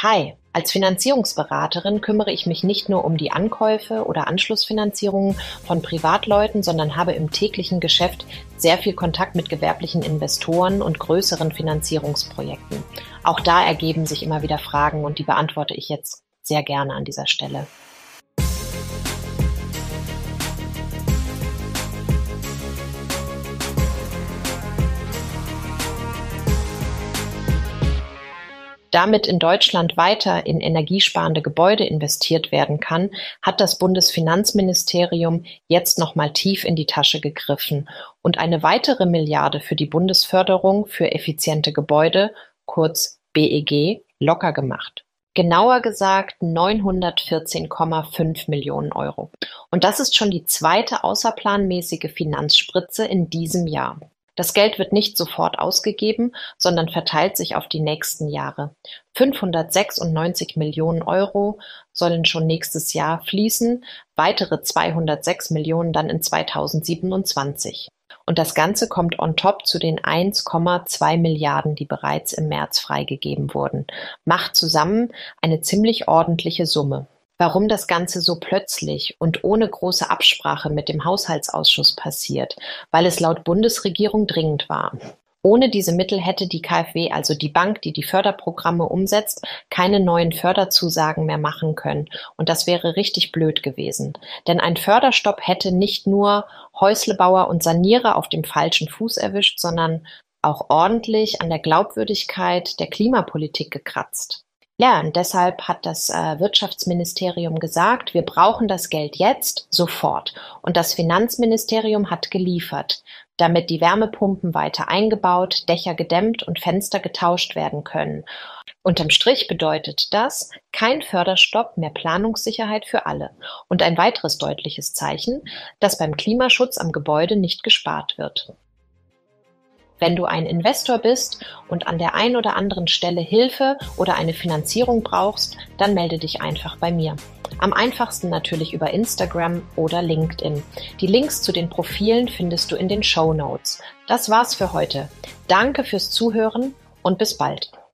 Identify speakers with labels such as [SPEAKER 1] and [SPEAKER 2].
[SPEAKER 1] Hi, als Finanzierungsberaterin kümmere ich mich nicht nur um die Ankäufe oder Anschlussfinanzierungen von Privatleuten, sondern habe im täglichen Geschäft sehr viel Kontakt mit gewerblichen Investoren und größeren Finanzierungsprojekten. Auch da ergeben sich immer wieder Fragen und die beantworte ich jetzt sehr gerne an dieser Stelle. Damit in Deutschland weiter in energiesparende Gebäude investiert werden kann, hat das Bundesfinanzministerium jetzt nochmal tief in die Tasche gegriffen und eine weitere Milliarde für die Bundesförderung für effiziente Gebäude, kurz BEG, locker gemacht. Genauer gesagt 914,5 Millionen Euro. Und das ist schon die zweite außerplanmäßige Finanzspritze in diesem Jahr. Das Geld wird nicht sofort ausgegeben, sondern verteilt sich auf die nächsten Jahre. 596 Millionen Euro sollen schon nächstes Jahr fließen, weitere 206 Millionen dann in 2027. Und das Ganze kommt on top zu den 1,2 Milliarden, die bereits im März freigegeben wurden. Macht zusammen eine ziemlich ordentliche Summe. Warum das Ganze so plötzlich und ohne große Absprache mit dem Haushaltsausschuss passiert? Weil es laut Bundesregierung dringend war. Ohne diese Mittel hätte die KfW, also die Bank, die die Förderprogramme umsetzt, keine neuen Förderzusagen mehr machen können. Und das wäre richtig blöd gewesen. Denn ein Förderstopp hätte nicht nur Häuslebauer und Sanierer auf dem falschen Fuß erwischt, sondern auch ordentlich an der Glaubwürdigkeit der Klimapolitik gekratzt. Ja, und deshalb hat das Wirtschaftsministerium gesagt, wir brauchen das Geld jetzt, sofort. Und das Finanzministerium hat geliefert, damit die Wärmepumpen weiter eingebaut, Dächer gedämmt und Fenster getauscht werden können. Unterm Strich bedeutet das kein Förderstopp, mehr Planungssicherheit für alle. Und ein weiteres deutliches Zeichen, dass beim Klimaschutz am Gebäude nicht gespart wird. Wenn du ein Investor bist und an der einen oder anderen Stelle Hilfe oder eine Finanzierung brauchst, dann melde dich einfach bei mir. Am einfachsten natürlich über Instagram oder LinkedIn. Die Links zu den Profilen findest du in den Shownotes. Das war's für heute. Danke fürs Zuhören und bis bald.